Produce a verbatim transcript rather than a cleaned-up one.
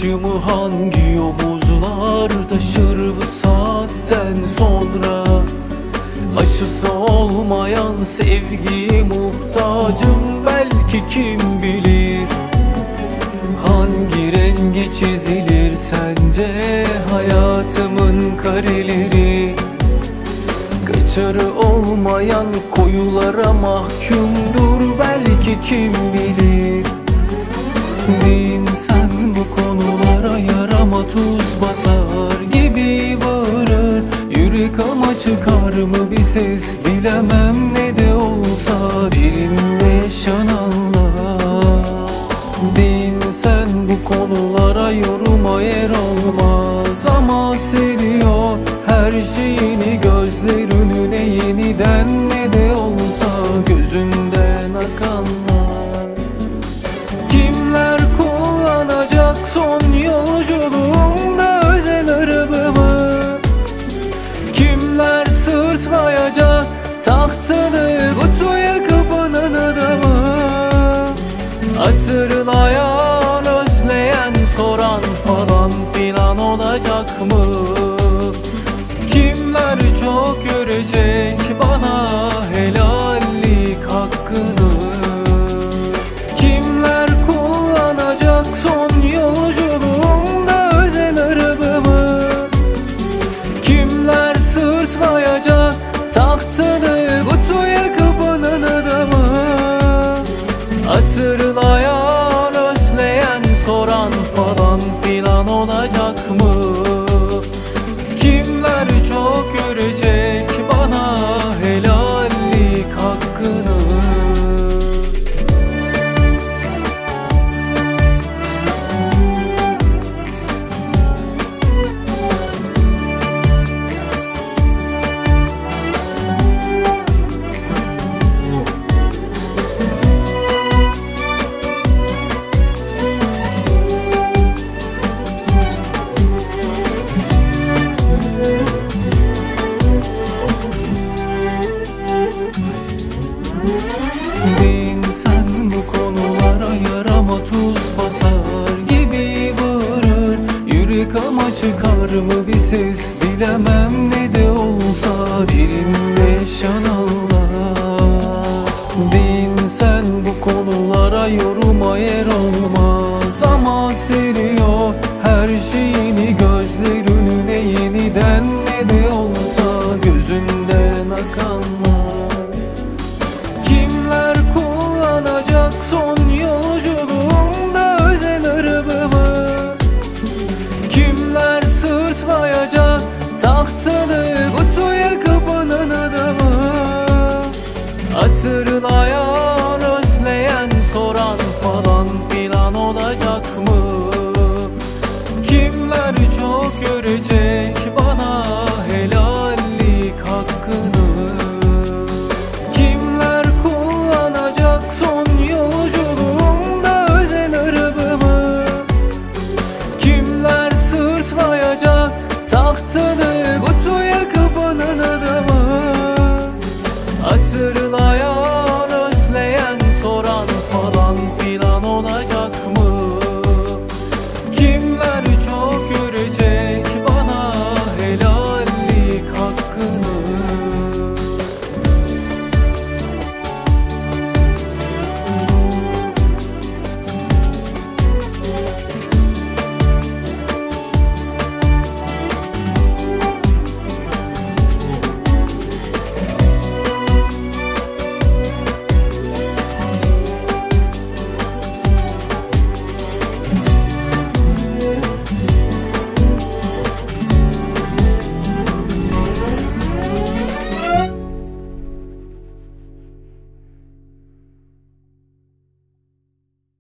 Taşımı hangi omuzlar taşır bu saatten sonra? Aşısı olmayan sevgiye muhtacım belki, kim bilir? Hangi renge çizilir sence hayatımın kareleri? Kaçarı olmayan koyulara mahkumdur belki, kim bilir? Bir insan bu konulara yarama tuz basar gibi bağırır. Yürek ama çıkar mı bir ses, bilemem ne de olsa benimle yaşananlar. Bir insan bu konulara yoruma yer olmaz, ama seriyor her şeyini gözler önüne yeniden, ne de olsa gözünden akanlar. Kimler kullanacak son yolculuğumda özel arabamı? Kimler sırtlayacak tahtalı kutuya kapanan adamı? Hatırlayan, özleyen, soran falan filan olacak mı? Kimler çok görecek bana helallik hakkını? Kimler kullanacak son yolculuğumda özel arabamı? Kimler sırtlayacak tahtalı kutuya kapanan adamı? Hatırlayan, özleyen, soran falan filan olacak mı? Kimler çok görecek bana helallik hakkını? Bir insan bu konulara yarama tuz basar gibi bağırır. Yürek ama çıkar mı bir ses, bilemem ne de olsa benimle yaşananlar. Bir insan bu konulara yoruma yer olmaz, ama seriyor her şeyini gözler önüne yeniden, ne de olsa gözünden akanlar. Kimler kullanacak son yolculuğumda özel arabamı? Kimler sırtlayacak tahtalı kutuya kapanan adamı? Hatırlayan,